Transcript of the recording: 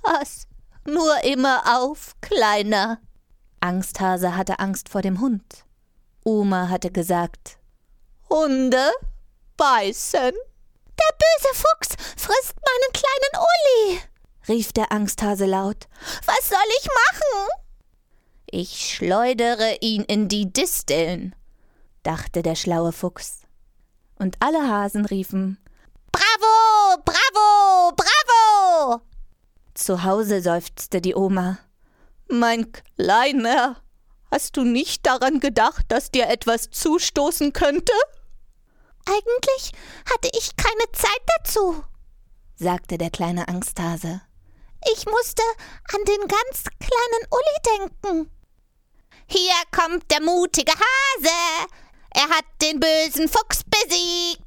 Pass nur immer auf, Kleiner. Angsthase hatte Angst vor dem Hund. Oma hatte gesagt: Hunde beißen. Der böse Fuchs frisst meinen kleinen Uli, rief der Angsthase laut. Was soll ich machen? Ich schleudere ihn in die Disteln, dachte der schlaue Fuchs. Und alle Hasen riefen: Bravo, bravo, bravo! Zu Hause seufzte die Oma: Mein Kleiner, hast du nicht daran gedacht, dass dir etwas zustoßen könnte? Eigentlich hatte ich keine Zeit dazu, sagte der kleine Angsthase. Ich musste an den ganz kleinen Uli denken. Hier kommt der mutige Hase. Er hat den bösen Fuchs besiegt.